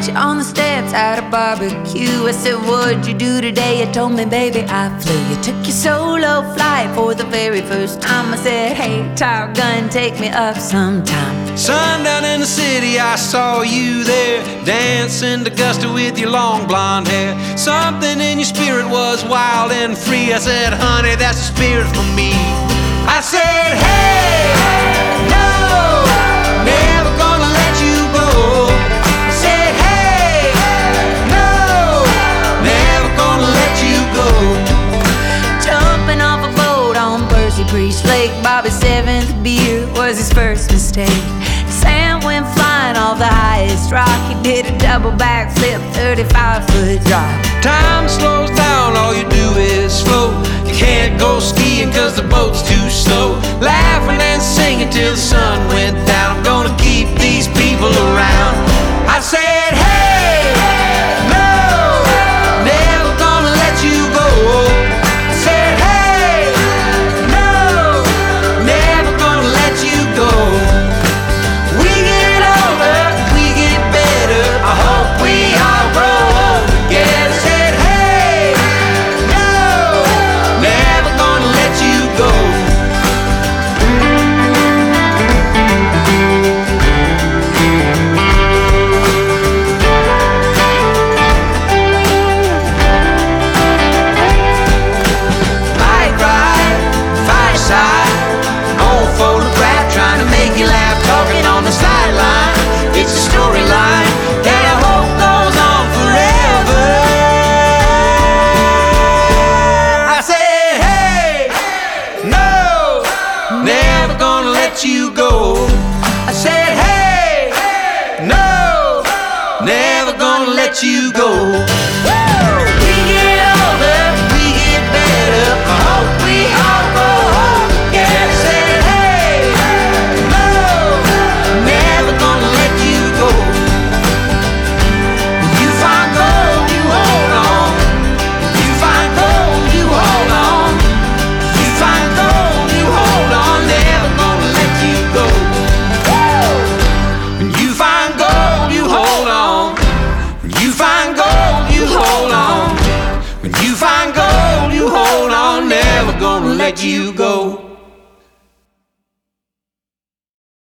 met you on the steps at a barbecue. I said, what'd you do today? You told me, baby, I flew. You took your solo flight for the very first time. I said, hey, Top Gun, take me up sometime. Sundown in the city, I saw you there, dancing to gusto with your long blonde hair. Something in your spirit was wild and free. I said, honey, that's the spirit for me. I said, hey, no, never gonna let you go. I said, hey, no, never gonna let you go. Jumping off a boat on Percy Priest Lake, Bobby's 7th beer was his first mistake. Sam went flying off the highest rock. He did a double backflip, 35-foot drop. Time slows down, all you do is float. You can't go skiing cause the boat's too slow. Laughing and singing till the sun went down. I'm gonna keep these people around. I said, hey, no, never gonna let you go. I said, hey, no, never gonna let you go. We get older, we get better. I hope we all grow old together. Said, hey, no, never gonna let you go. Bike ride, fireside, old photograph trying to make you laugh, talking on the sideline. It's a storyline that I hope goes on forever. I said, hey, no, never gonna let you go. I said, hey, no, never gonna let you go. We get older, we get better. I hope we all grow old together. Said, hey, no, never gonna let you go. When you find gold, you hold on. When you find gold, you hold on. When you find gold, you hold on. Never gonna let you go. When you find gold, you hold on. When you find gold, you hold on. When you find gold, you hold on. Never gonna let you go.